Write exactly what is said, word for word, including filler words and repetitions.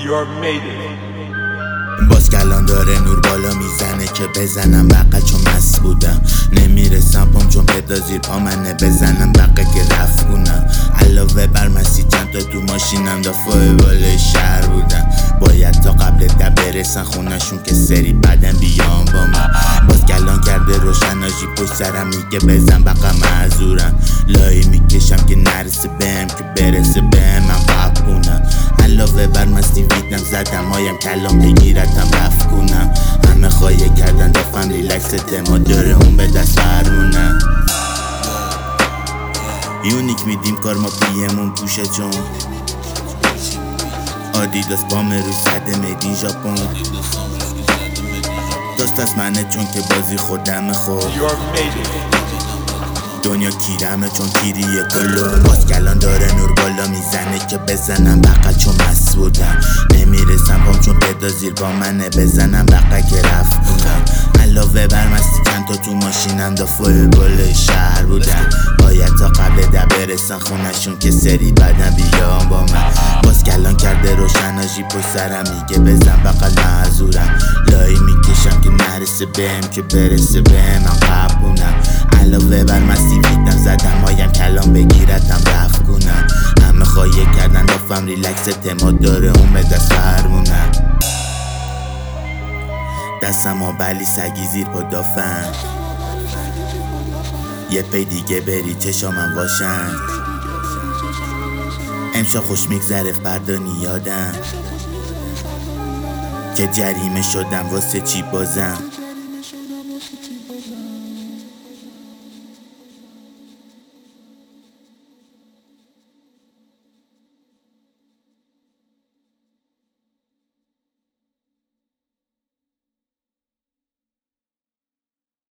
You're made it. باز کلان داره نور بالا میزنه که بزنم بقه چون مست بودم. نمیرسم پام چون پدا زیر پا منه بزنم بقه که رفت کنم. علاوه بر مسی چند تا تو ماشینم دافای بالای شهر بودم. باید تا قبل ده برسن خونشون که سری بعدن بیان با من. باز کلان کرده روشناژی پشت سرم میگه بزن بقه معذورم. لایی میکشم که نرسه بهم که برسه بهم من قب کنم. علاوه بر مستی ویدم زدم هایم کلام بگیرتم رفت کنم. همه خواهی کردن دافم ریلکس ما داره اون به دست فرمونم. یونیک میدیم کار ما پیمون پوشه چون آدیداس بام روی زده میدین ژاپن. داست از منه چون که بازی خودم خود دنیا کیرمه چون کیریه کلون. باز کلان داره نور بالا میزنه که بزنم بقه چون مست بودم. نمیرسم پام چون پدا زیر با منه بزنم بقه که رفت کنم. علاوه بر مستی چند تا تو ماشینم دافای بالای شهر بودم. باید تا قبل ده برسن خونشون که سری بعدن بیان با من. باز کلان کرده روشناژی پشت سرم میگه بزن بقه معذورم. لایی میکشم که نرسه بهم که برسه بهم من قبونم. علاوه بر مستی ویدم زدم هایم کلام بگیرتم رفت کنم. همه خواهی کردن دافم ریلکس ما داره اون به دست فرمونم. دستم ها بلی سگی زیر پا دافن. یه پی دیگه بری چشامم واشن. امشا خوش میگذره فردانی یادم که جریمه شدم واسه چی بازم.